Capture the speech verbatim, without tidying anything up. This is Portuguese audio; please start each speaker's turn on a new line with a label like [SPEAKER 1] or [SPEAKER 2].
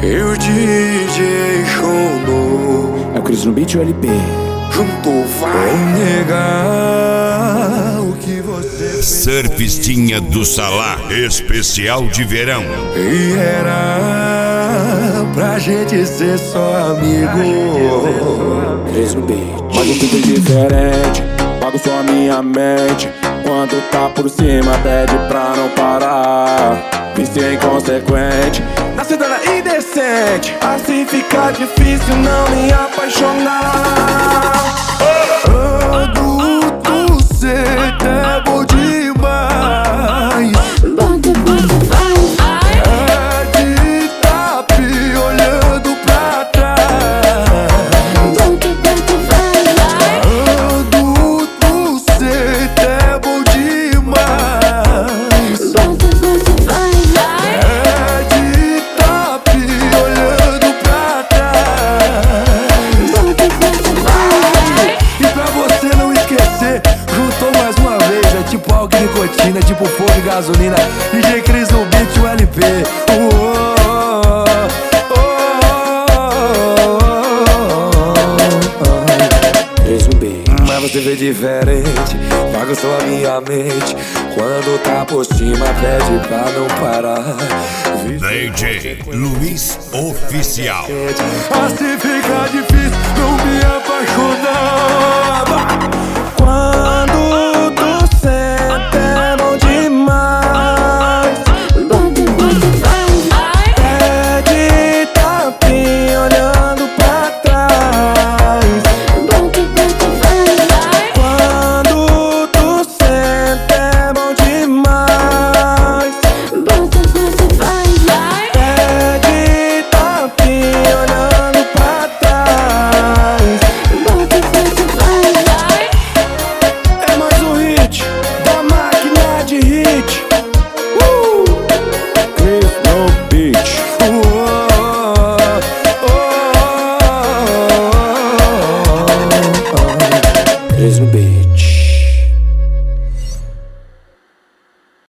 [SPEAKER 1] E o D J Chono
[SPEAKER 2] é o Cris no beat e o L P.
[SPEAKER 1] juntou, vai negar o que você
[SPEAKER 3] Surfistinha do Salá, especial de verão.
[SPEAKER 1] E era pra gente ser só amigo.
[SPEAKER 2] Cris no beat. Mas eu tudo diferente, pago só a minha mente. Quando tá por cima pede pra não parar. Vício inconsequente, na cidade indecente. Assim fica difícil não me apaixonar.
[SPEAKER 1] Adulto, cê é bom demais.
[SPEAKER 4] Bota, bota, vai, vai.
[SPEAKER 1] É de tapi olhando pra trás.
[SPEAKER 4] Bota, bota, vai, vai.
[SPEAKER 1] Adulto, cê é bom demais.
[SPEAKER 4] Bota, bota, vai, vai.
[SPEAKER 1] É de tapi olhando pra trás.
[SPEAKER 4] Bota, bota, vai.
[SPEAKER 1] E pra você não esquecer, juntou mais uma vez. É tipo álcool e nicotina, tipo fogo e gasolina. D J Cris no beat e o L P. Uou, oh, oh, oh.
[SPEAKER 2] Cris no beat.
[SPEAKER 1] Mas você vê diferente, bagunçou a minha mente. Quando tá por cima pede pra não parar.
[SPEAKER 3] D J Luiz Oficial.
[SPEAKER 1] Assim fica difícil não me apaixonar.
[SPEAKER 2] Quando tu senta é bom demais.
[SPEAKER 4] Bota, bota, vai, vai.
[SPEAKER 2] É de tapinha olhando pra trás.
[SPEAKER 4] Bota, bota, vai, vai.
[SPEAKER 2] Quando tu senta é bom demais.
[SPEAKER 4] Bota, bota, vai,